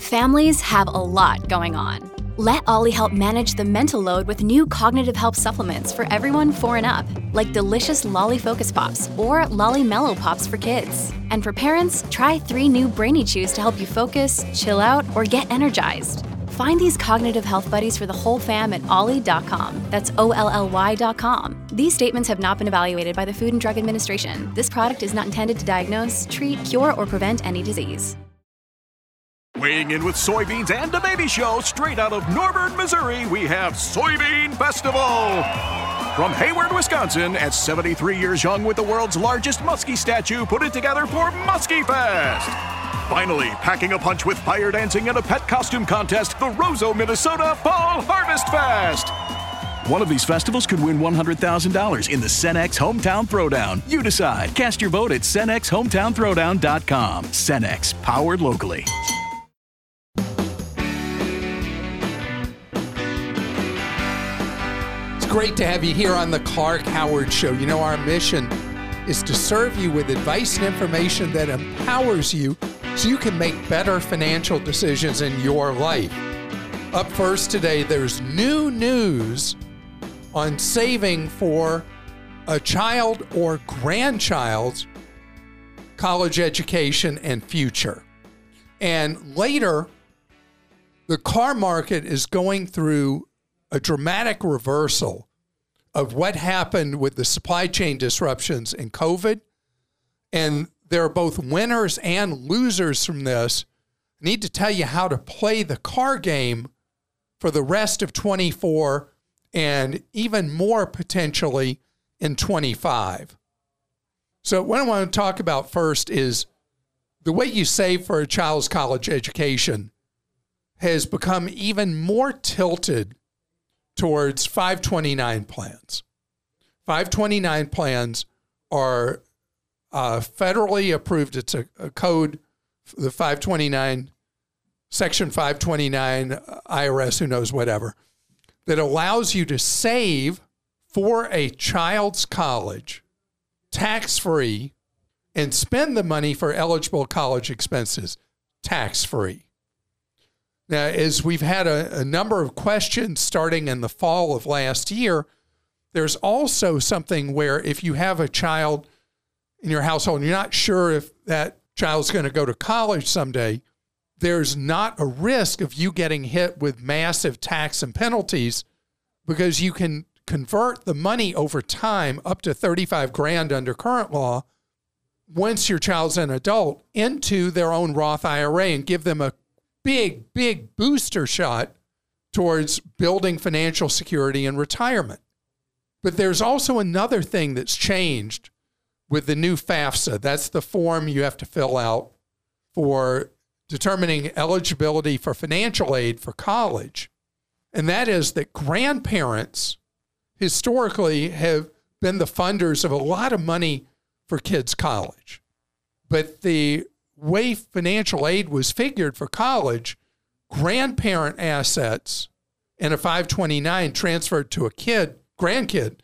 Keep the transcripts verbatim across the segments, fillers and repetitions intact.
Families have a lot going on. Let Ollie help manage the mental load with new cognitive help supplements for everyone four and up, like delicious Lolly Focus Pops or Lolly Mellow Pops for kids. And for parents, try three new Brainy Chews to help you focus, chill out, or get energized. Find these cognitive health buddies for the whole fam at ollie dot com. That's O L L Y dot com. These statements have not been evaluated by the Food and Drug Administration. This product is not intended to diagnose, treat, cure, or prevent any disease. Weighing in with soybeans and a baby show straight out of Norburn, Missouri, we have Soybean Festival. From Hayward, Wisconsin, at seventy-three years young with the world's largest muskie statue, put it together for Muskie Fest. Finally, packing a punch with fire dancing and a pet costume contest, the Roseau, Minnesota Fall Harvest Fest. One of these festivals could win one hundred thousand dollars in the Cenex Hometown Throwdown. You decide. Cast your vote at Cenex Hometown Throwdown dot com. Cenex, powered locally. It's great to have you here on the Clark Howard Show. You know, our mission is to serve you with advice and information that empowers you so you can make better financial decisions in your life. Up first today, there's new news on saving for a child or grandchild's college education and future. And later, the car market is going through a dramatic reversal of what happened with the supply chain disruptions in COVID. And there are both winners and losers from this. I need to tell you how to play the car game for the rest of twenty-four and even more potentially in twenty-five. So what I want to talk about first is the way you save for a child's college education has become even more tilted towards five twenty-nine plans. five twenty-nine plans are uh, federally approved. It's a, a code, the five twenty-nine, Section five twenty-nine, I R S, who knows, whatever, that allows you to save for a child's college tax-free and spend the money for eligible college expenses tax-free. Now, as we've had a, a number of questions starting in the fall of last year, there's also something where if you have a child in your household and you're not sure if that child's going to go to college someday, there's not a risk of you getting hit with massive tax and penalties because you can convert the money over time up to thirty-five grand under current law once your child's an adult into their own Roth I R A and give them a big, big booster shot towards building financial security in retirement. But there's also another thing that's changed with the new FAFSA. That's the form you have to fill out for determining eligibility for financial aid for college. And that is that grandparents historically have been the funders of a lot of money for kids' college. But the way financial aid was figured for college, grandparent assets in a five twenty-nine transferred to a kid, grandkid,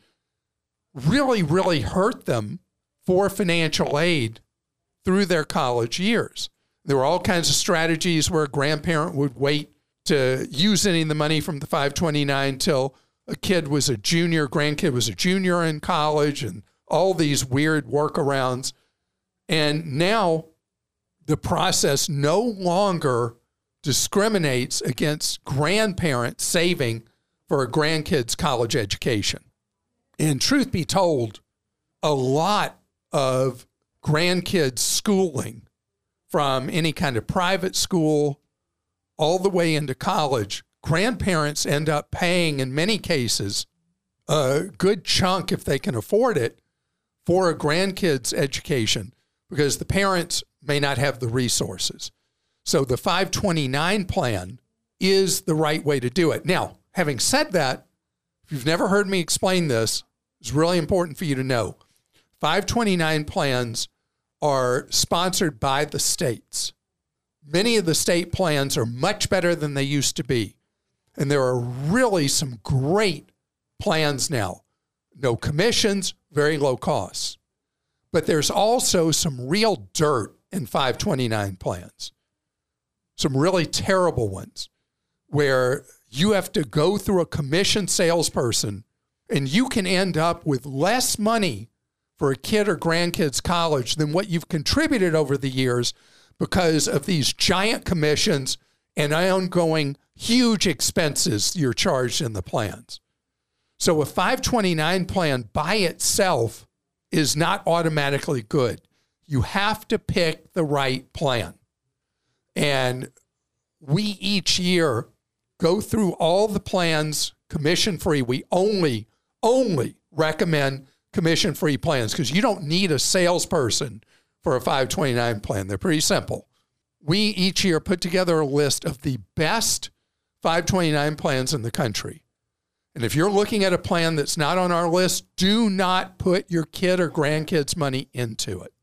really, really hurt them for financial aid through their college years. There were all kinds of strategies where a grandparent would wait to use any of the money from the five twenty-nine till a kid was a junior, grandkid was a junior in college, and all these weird workarounds. And now the process no longer discriminates against grandparents saving for a grandkid's college education. And truth be told, a lot of grandkids' schooling from any kind of private school all the way into college, grandparents end up paying, in many cases, a good chunk, if they can afford it, for a grandkid's education because the parents may not have the resources. So the five twenty-nine plan is the right way to do it. Now, having said that, if you've never heard me explain this, it's really important for you to know. five twenty-nine plans are sponsored by the states. Many of the state plans are much better than they used to be. And there are really some great plans now. No commissions, very low costs. But there's also some real dirt in five twenty-nine plans. some really terrible ones where you have to go through a commission salesperson and you can end up with less money for a kid or grandkid's college than what you've contributed over the years because of these giant commissions and ongoing huge expenses you're charged in the plans. So a five twenty-nine plan by itself is not automatically good. You have to pick the right plan. And we each year go through all the plans commission-free. We only, only recommend commission-free plans because you don't need a salesperson for a five twenty-nine plan. They're pretty simple. We each year put together a list of the best five twenty-nine plans in the country. And if you're looking at a plan that's not on our list, do not put your kid or grandkids' money into it.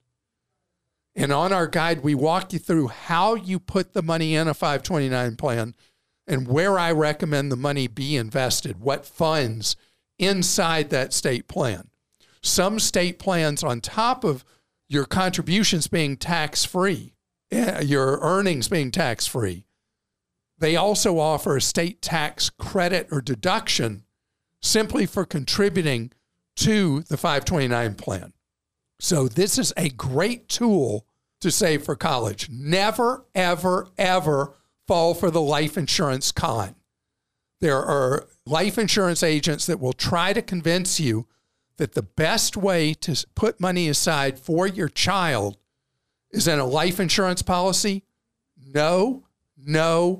And on our guide, we walk you through how you put the money in a five twenty-nine plan and where I recommend the money be invested, what funds inside that state plan. Some state plans, on top of your contributions being tax-free, your earnings being tax-free, they also offer a state tax credit or deduction simply for contributing to the five twenty-nine plan. So this is a great tool to save for college. Never, ever, ever fall for the life insurance con. There are life insurance agents that will try to convince you that the best way to put money aside for your child is in a life insurance policy. No, no,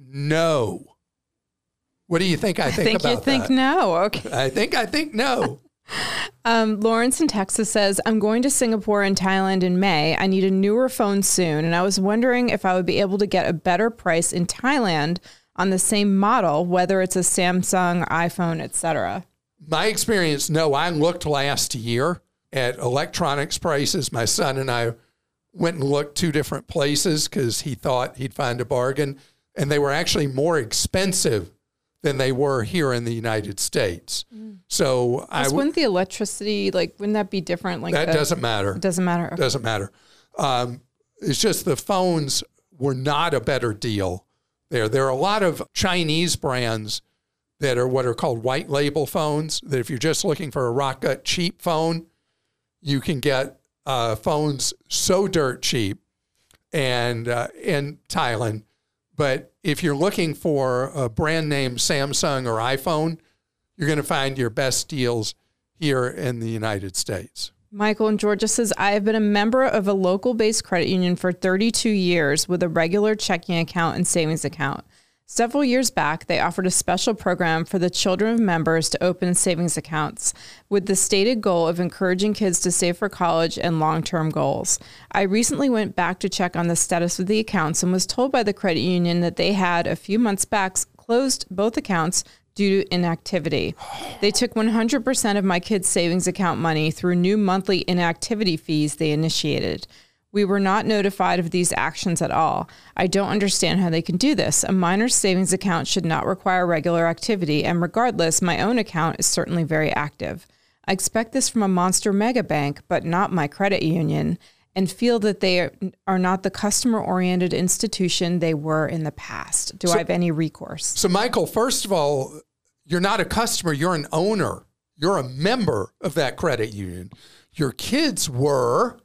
no. What do you think I think, I think about you think that? no. Okay. I think I think no. Um, Lawrence in Texas says, I'm going to Singapore and Thailand in May. I need a newer phone soon, and I was wondering if I would be able to get a better price in Thailand on the same model, whether it's a Samsung, iPhone, et cetera. My experience, no. I looked last year at electronics prices. My son and I went and looked two different places because he thought he'd find a bargain, and they were actually more expensive than they were here in the United States. Mm. So I w- wouldn't the electricity, like, wouldn't that be different? Like that the, doesn't matter. It doesn't matter. Okay. Doesn't matter. Um, it's just the phones were not a better deal there. There are a lot of Chinese brands that are what are called white label phones, that if you're just looking for a rock gut cheap phone, you can get uh, phones so dirt cheap and uh, in Thailand. But if you're looking for a brand name Samsung or iPhone, you're going to find your best deals here in the United States. Michael in Georgia says, I have been a member of a local-based credit union for thirty-two years with a regular checking account and savings account. Several years back, they offered a special program for the children of members to open savings accounts with the stated goal of encouraging kids to save for college and long-term goals. I recently went back to check on the status of the accounts and was told by the credit union that they had, a few months back, closed both accounts due to inactivity. They took one hundred percent of my kids' savings account money through new monthly inactivity fees they initiated. We were not notified of these actions at all. I don't understand how they can do this. A minor's savings account should not require regular activity, and regardless, my own account is certainly very active. I expect this from a monster mega bank, but not my credit union, and feel that they are not the customer-oriented institution they were in the past. Do so, I have any recourse? So, Michael, first of all, you're not a customer. You're an owner. You're a member of that credit union. Your kids were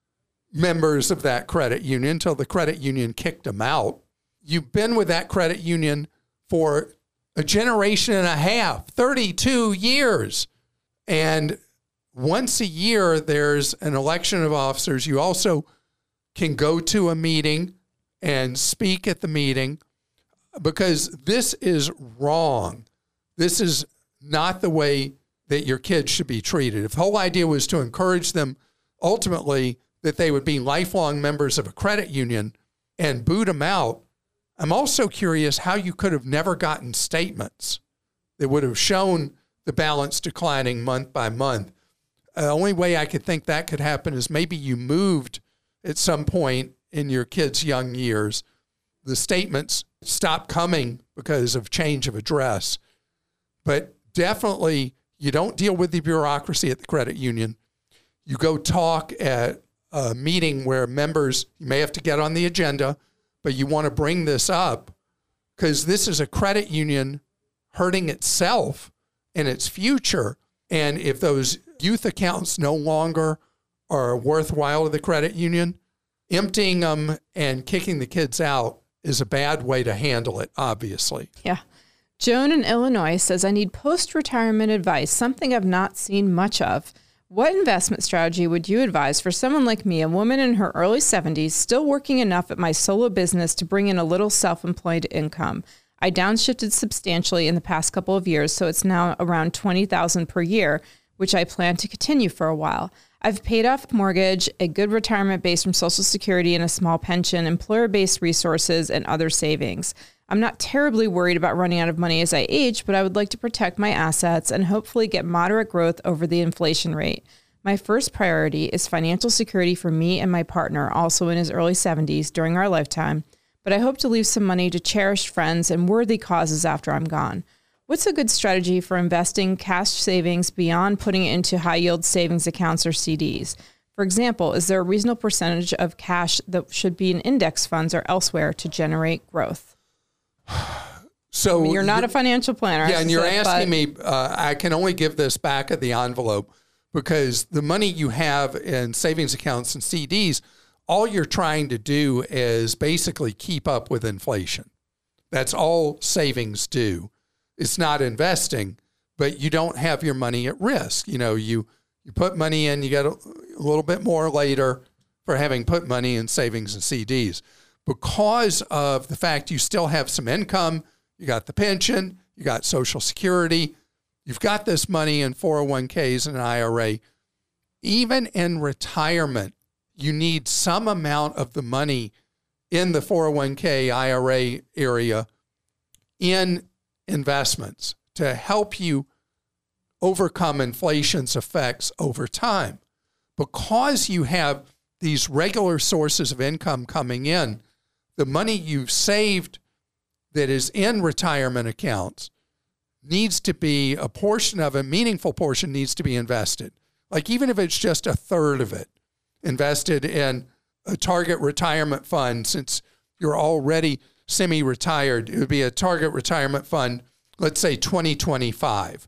members of that credit union until the credit union kicked them out. You've been with that credit union for a generation and a half, thirty-two years. And once a year, there's an election of officers. You also can go to a meeting and speak at the meeting because this is wrong. This is not the way that your kids should be treated. If the whole idea was to encourage them ultimately that they would be lifelong members of a credit union and boot them out, I'm also curious how you could have never gotten statements that would have shown the balance declining month by month. The only way I could think that could happen is maybe you moved at some point in your kids' young years. The statements stopped coming because of change of address. But definitely, you don't deal with the bureaucracy at the credit union. You go talk at a meeting where members, you may have to get on the agenda, but you want to bring this up because this is a credit union hurting itself and its future. And if those youth accounts no longer are worthwhile to the credit union, emptying them and kicking the kids out is a bad way to handle it, obviously. Yeah. Joan in Illinois says, I need post-retirement advice, something I've not seen much of. What investment strategy would you advise for someone like me, a woman in her early seventies, still working enough at my solo business to bring in a little self-employed income? I downshifted substantially in the past couple of years, so it's now around twenty thousand dollars per year, which I plan to continue for a while. I've paid off mortgage, a good retirement base from Social Security and a small pension, employer-based resources, and other savings. I'm not terribly worried about running out of money as I age, but I would like to protect my assets and hopefully get moderate growth over the inflation rate. My first priority is financial security for me and my partner, also in his early seventies, during our lifetime, but I hope to leave some money to cherished friends and worthy causes after I'm gone. What's a good strategy for investing cash savings beyond putting it into high-yield savings accounts or C Ds? For example, is there a reasonable percentage of cash that should be in index funds or elsewhere to generate growth? So I mean, you're not a financial planner. Yeah, and you're said, asking me, uh, I can only give this back at the envelope because the money you have in savings accounts and C Ds, all you're trying to do is basically keep up with inflation. That's all savings do. It's not investing, but you don't have your money at risk. You know, you, you put money in, you get a, a little bit more later for having put money in savings and C Ds. Because of the fact you still have some income, you got the pension, you got Social Security, you've got this money in four oh one k's and an I R A. Even in retirement, you need some amount of the money in the four oh one k I R A area in investments to help you overcome inflation's effects over time. Because you have these regular sources of income coming in, the money you've saved that is in retirement accounts needs to be, a portion of a meaningful portion needs to be invested. Like even if it's just a third of it, invested in a target retirement fund. Since you're already semi-retired, it would be a target retirement fund, let's say twenty twenty-five.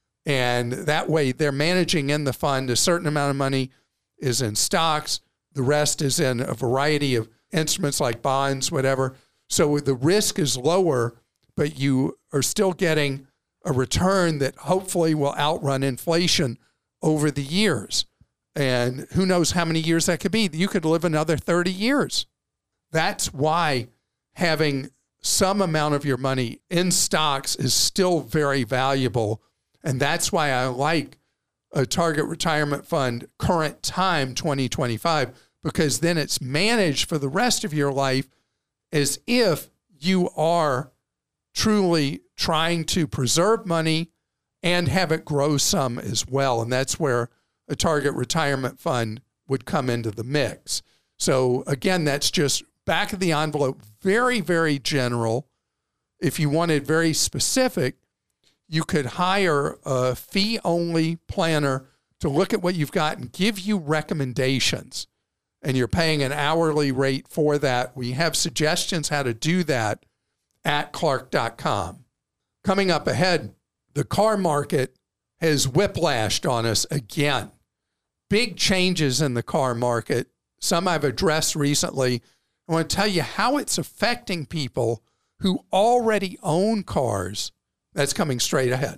And that way they're managing in the fund, a certain amount of money is in stocks, the rest is in a variety of instruments like bonds, whatever. So the risk is lower, but you are still getting a return that hopefully will outrun inflation over the years. And who knows how many years that could be. You could live another thirty years. That's why having some amount of your money in stocks is still very valuable. And that's why I like a target retirement fund current time twenty twenty-five, because then it's managed for the rest of your life as if you are truly trying to preserve money and have it grow some as well. And that's where a target retirement fund would come into the mix. So again, that's just back of the envelope, very, very general. If you wanted very specific, you could hire a fee-only planner to look at what you've got and give you recommendations. And you're paying an hourly rate for that. We have suggestions how to do that at Clark dot com. Coming up ahead, the car market has whiplashed on us again. Big changes in the car market. Some I've addressed recently. I want to tell you how it's affecting people who already own cars. That's coming straight ahead.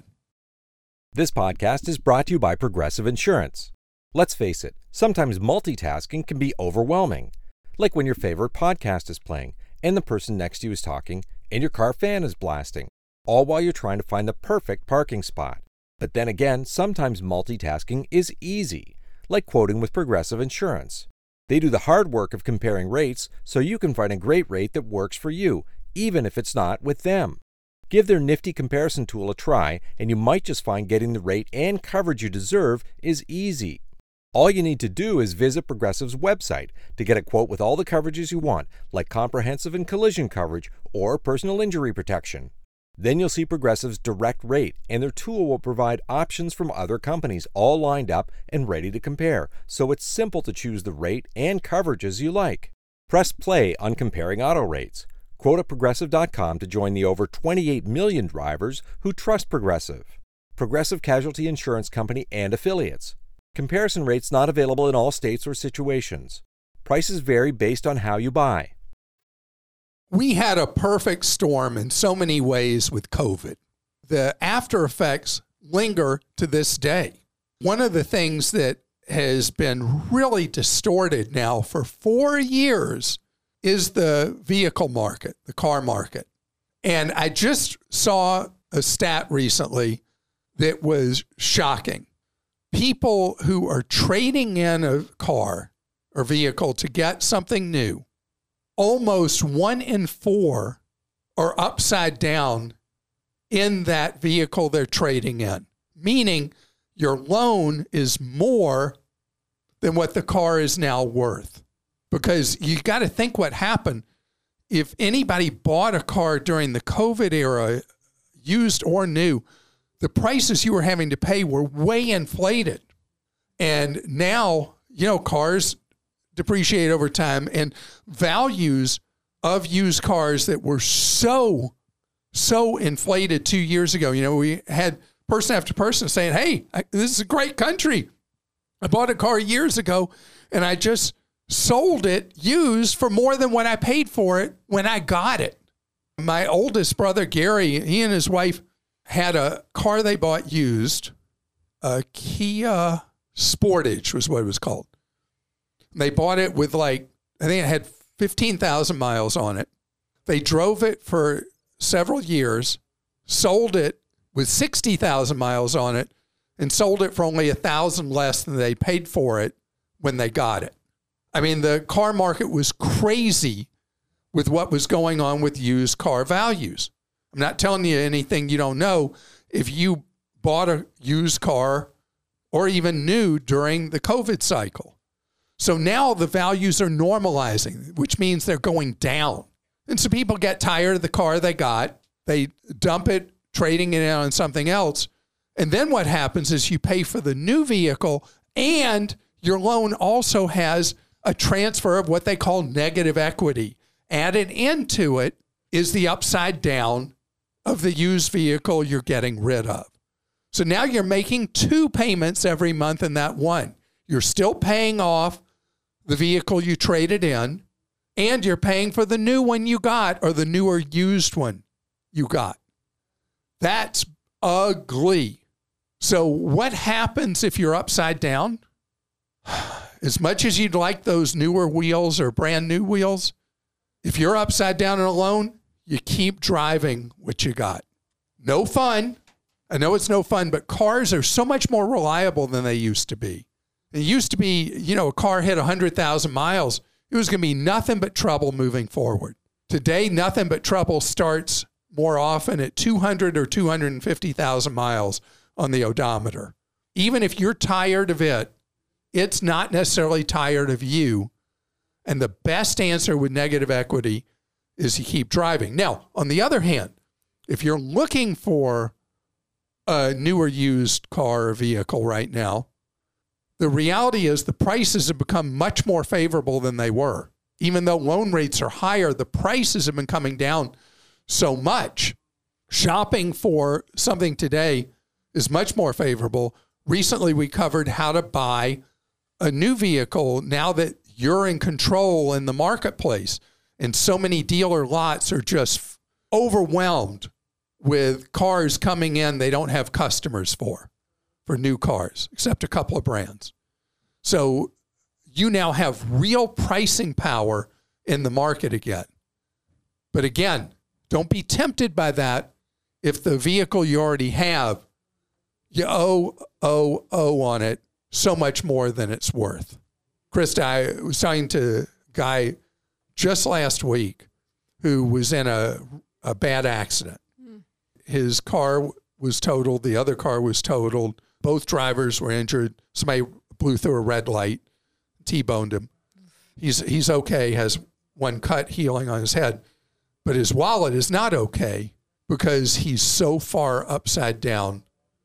This podcast is brought to you by Progressive Insurance. Let's face it, sometimes multitasking can be overwhelming. Like when your favorite podcast is playing and the person next to you is talking and your car fan is blasting, all while you're trying to find the perfect parking spot. But then again, sometimes multitasking is easy, like quoting with Progressive Insurance. They do the hard work of comparing rates so you can find a great rate that works for you, even if it's not with them. Give their nifty comparison tool a try, and you might just find getting the rate and coverage you deserve is easy. All you need to do is visit Progressive's website to get a quote with all the coverages you want, like comprehensive and collision coverage or personal injury protection. Then you'll see Progressive's direct rate, and their tool will provide options from other companies all lined up and ready to compare, so it's simple to choose the rate and coverages you like. Press play on comparing auto rates. Quote at Progressive dot com to join the over twenty-eight million drivers who trust Progressive. Progressive Casualty Insurance Company and Affiliates. Comparison rates not available in all states or situations. Prices vary based on how you buy. We had a perfect storm in so many ways with COVID. The after effects linger to this day. One of the things that has been really distorted now for four years is the vehicle market, the car market. And I just saw a stat recently that was shocking. People who are trading in a car or vehicle to get something new, almost one in four are upside down in that vehicle they're trading in, meaning your loan is more than what the car is now worth. Because you got to think what happened. If anybody bought a car during the COVID era, used or new, the prices you were having to pay were way inflated. And now, you know, cars depreciate over time, and values of used cars that were so, so inflated two years ago. You know, we had person after person saying, hey, I, this is a great country. I bought a car years ago and I just sold it used for more than what I paid for it when I got it. My oldest brother, Gary, he and his wife had a car they bought used, a Kia Sportage was what it was called. They bought it with like, I think it had fifteen thousand miles on it. They drove it for several years, sold it with sixty thousand miles on it, and sold it for only one thousand less than they paid for it when they got it. I mean, the car market was crazy with what was going on with used car values. I'm not telling you anything you don't know. If you bought a used car or even new during the COVID cycle. So now the values are normalizing, which means they're going down. And so people get tired of the car they got. They dump it, trading it on something else. And then what happens is you pay for the new vehicle, and your loan also has a transfer of what they call negative equity. Added into it is the upside down of the used vehicle you're getting rid of. So now you're making two payments every month in that one. You're still paying off the vehicle you traded in, and you're paying for the new one you got or the newer used one you got. That's ugly. So what happens if you're upside down? As much as you'd like those newer wheels or brand new wheels, if you're upside down in a loan, you keep driving what you got. No fun. I know it's no fun, but cars are so much more reliable than they used to be. It used to be, you know, a car hit one hundred thousand miles. It was going to be nothing but trouble moving forward. Today, nothing but trouble starts more often at two hundred or two hundred fifty thousand miles on the odometer. Even if you're tired of it, it's not necessarily tired of you. And the best answer with negative equity is you keep driving. Now, on the other hand, if you're looking for a newer used car or vehicle right now, the reality is the prices have become much more favorable than they were. Even though loan rates are higher, the prices have been coming down so much. Shopping for something today is much more favorable. Recently, we covered how to buy a new vehicle now that you're in control in the marketplace. And so many dealer lots are just overwhelmed with cars coming in they don't have customers for, for new cars, except a couple of brands. So you now have real pricing power in the market again. But again, don't be tempted by that if the vehicle you already have, you owe, owe, owe on it so much more than it's worth. Krista, I was talking to a guy just last week who was in a, a bad accident. Mm. His car was totaled. The other car was totaled. Both drivers were injured. Somebody blew through a red light, T-boned him. He's, he's okay, has one cut healing on his head. But his wallet is not okay because he's so far upside down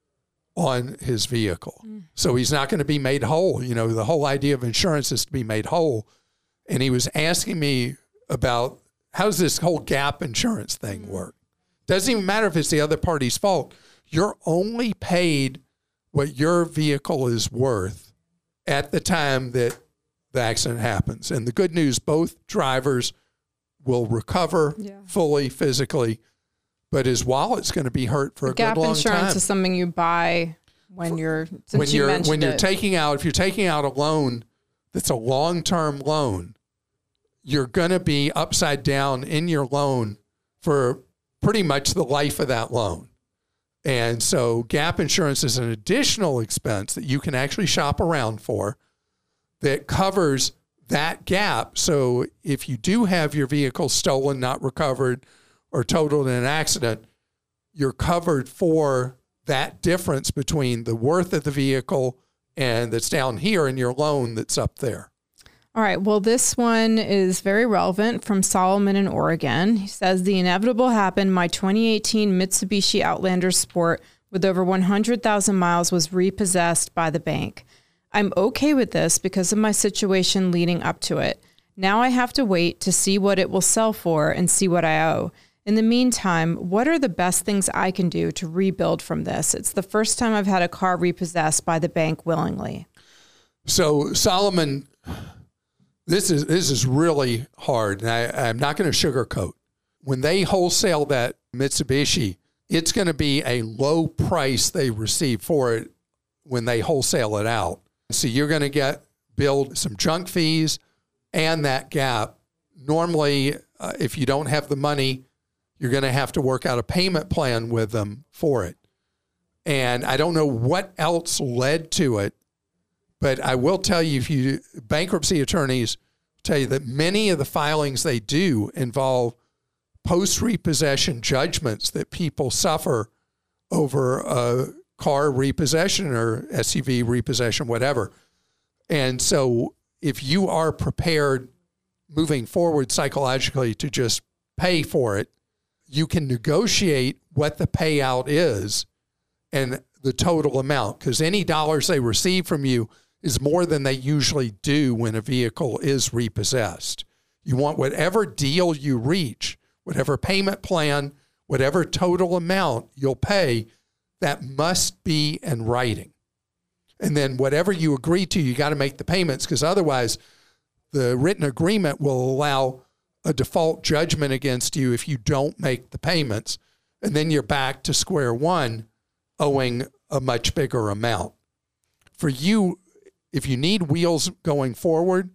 on his vehicle. Mm. So he's not going to be made whole. You know, the whole idea of insurance is to be made whole. and he was asking me about how does this whole gap insurance thing work? Doesn't even matter if it's the other party's fault. You're only paid what your vehicle is worth at the time that the accident happens. And the good news, both drivers will recover yeah. fully physically, but his wallet's going to be hurt for a Gap good long time. Gap insurance is something you buy when you're since when you you're mentioned when you're it. taking out if you're taking out a loan that's a long-term loan, you're going to be upside down in your loan for pretty much the life of that loan. And so gap insurance is an additional expense that you can actually shop around for that covers that gap. So if you do have your vehicle stolen, not recovered, or totaled in an accident, you're covered for that difference between the worth of the vehicle and that's down here in your loan that's up there. All right. Well, this one is very relevant from Solomon in Oregon. He says, the inevitable happened. My twenty eighteen Mitsubishi Outlander Sport with over one hundred thousand miles was repossessed by the bank. I'm okay with this because of my situation leading up to it. Now I have to wait to see what it will sell for and see what I owe. In the meantime, what are the best things I can do to rebuild from this? It's the first time I've had a car repossessed by the bank willingly. So Solomon, this is this is really hard, and I, I'm not going to sugarcoat. When they wholesale that Mitsubishi, it's going to be a low price they receive for it when they wholesale it out. So you're going to get billed some junk fees and that gap. Normally, uh, if you don't have the money, you're going to have to work out a payment plan with them for it. And I don't know what else led to it, but I will tell you, if you bankruptcy attorneys tell you that many of the filings they do involve post-repossession judgments that people suffer over a car repossession or S U V repossession, whatever. And so if you are prepared moving forward psychologically to just pay for it, you can negotiate what the payout is and the total amount, because any dollars they receive from you is more than they usually do when a vehicle is repossessed. You want whatever deal you reach, whatever payment plan, whatever total amount you'll pay, that must be in writing. And then whatever you agree to, you got to make the payments, because otherwise the written agreement will allow a default judgment against you if you don't make the payments. And then you're back to square one, owing a much bigger amount. For you, if you need wheels going forward,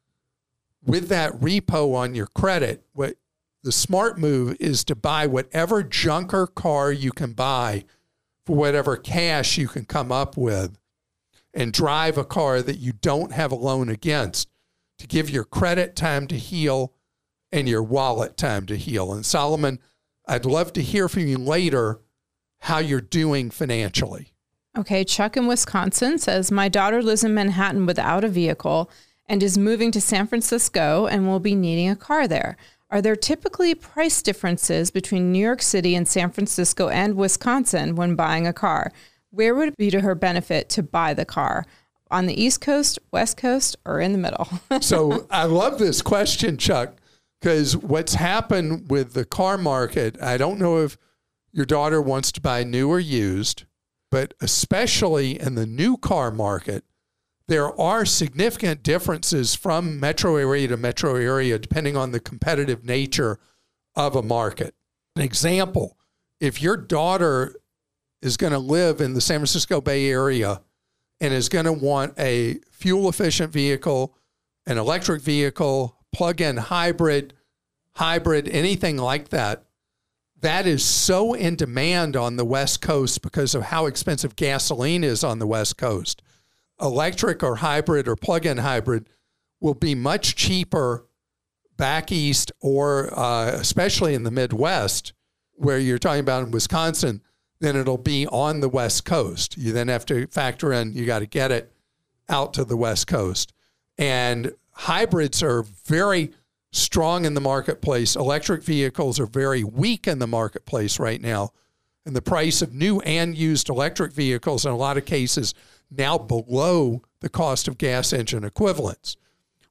with that repo on your credit, what the smart move is to buy whatever junker car you can buy for whatever cash you can come up with, and drive a car that you don't have a loan against to give your credit time to heal and your wallet time to heal. And Solomon, I'd love to hear from you later how you're doing financially. Okay, Chuck in Wisconsin says, my daughter lives in Manhattan without a vehicle and is moving to San Francisco and will be needing a car there. Are there typically price differences between New York City and San Francisco and Wisconsin when buying a car? Where would it be to her benefit to buy the car? On the East Coast, West Coast, or in the middle? So I love this question, Chuck, because what's happened with the car market, I don't know if your daughter wants to buy new or used, but especially in the new car market, there are significant differences from metro area to metro area depending on the competitive nature of a market. An example, if your daughter is going to live in the San Francisco Bay Area and is going to want a fuel-efficient vehicle, an electric vehicle, plug-in hybrid, hybrid, anything like that, that is so in demand on the West Coast because of how expensive gasoline is on the West Coast. Electric or hybrid or plug-in hybrid will be much cheaper back east or uh, especially in the Midwest, where you're talking about in Wisconsin, than it'll be on the West Coast. You then have to factor in, you got to get it out to the West Coast. And hybrids are very strong in the marketplace. Electric vehicles are very weak in the marketplace right now. And the price of new and used electric vehicles in a lot of cases now below the cost of gas engine equivalents.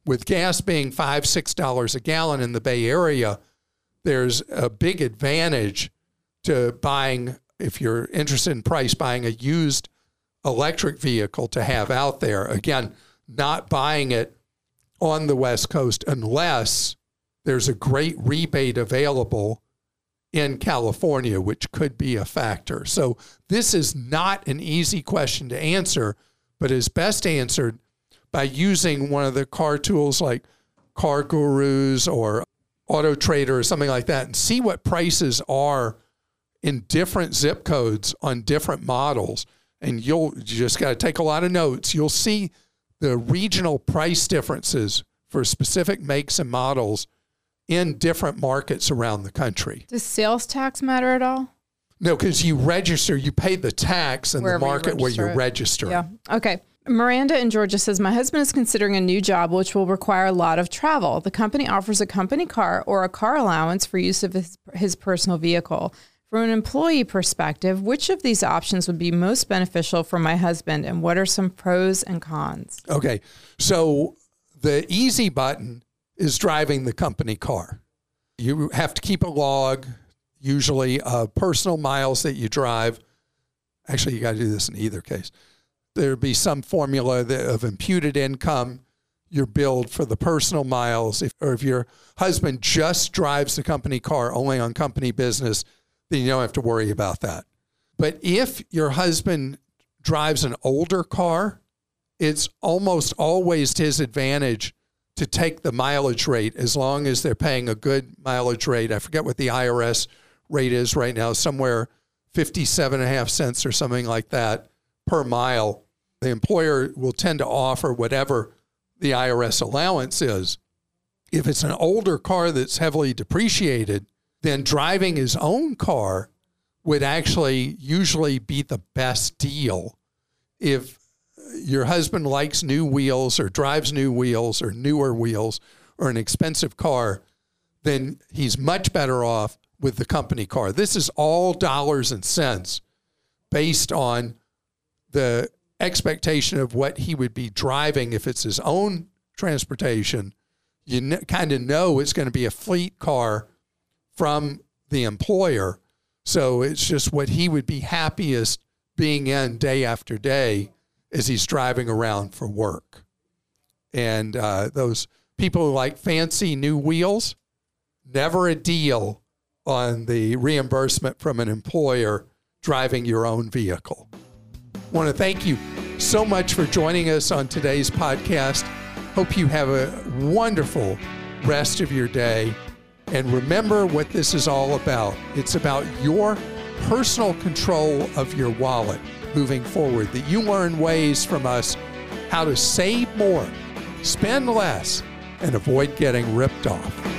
with gas being five, six dollars a gallon in the Bay Area, there's a big advantage to buying, if you're interested in price, buying a used electric vehicle to have out there. Again, not buying it on the West Coast unless there's a great rebate available in California, which could be a factor. So this is not an easy question to answer, but is best answered by using one of the car tools like Car Gurus or Auto Trader or something like that, and see what prices are in different zip codes on different models. And you'll you just got to take a lot of notes. You'll see the regional price differences for specific makes and models in different markets around the country. Does sales tax matter at all? No, because you register, you pay the tax in Wherever the market you where you're it. registering. Yeah. Okay. Miranda in Georgia says, my husband is considering a new job which will require a lot of travel. The company offers a company car or a car allowance for use of his, his personal vehicle. From an employee perspective, which of these options would be most beneficial for my husband, and what are some pros and cons? Okay. So the easy button is driving the company car. You have to keep a log, usually uh, personal miles that you drive. Actually, you got to do this in either case. There'd be some formula that, of imputed income, you're billed for the personal miles. If, or if your husband just drives the company car only on company business, then you don't have to worry about that. But if your husband drives an older car, it's almost always to his advantage to take the mileage rate as long as they're paying a good mileage rate. I forget what the I R S rate is right now, somewhere fifty-seven and a half cents or something like that per mile. The employer will tend to offer whatever the I R S allowance is. If it's an older car that's heavily depreciated, then driving his own car would actually usually be the best deal. If your husband likes new wheels or drives new wheels or newer wheels or an expensive car, then he's much better off with the company car. This is all dollars and cents based on the expectation of what he would be driving. If it's his own transportation, you n- kind of know it's going to be a fleet car from the employer. So it's just what he would be happiest being in day after day as he's driving around for work. And uh, those people who like fancy new wheels, never a deal on the reimbursement from an employer driving your own vehicle. I want to thank you so much for joining us on today's podcast. Hope you have a wonderful rest of your day. And remember what this is all about. It's about your personal control of your wallet moving forward, that you learn ways from us how to save more, spend less, and avoid getting ripped off.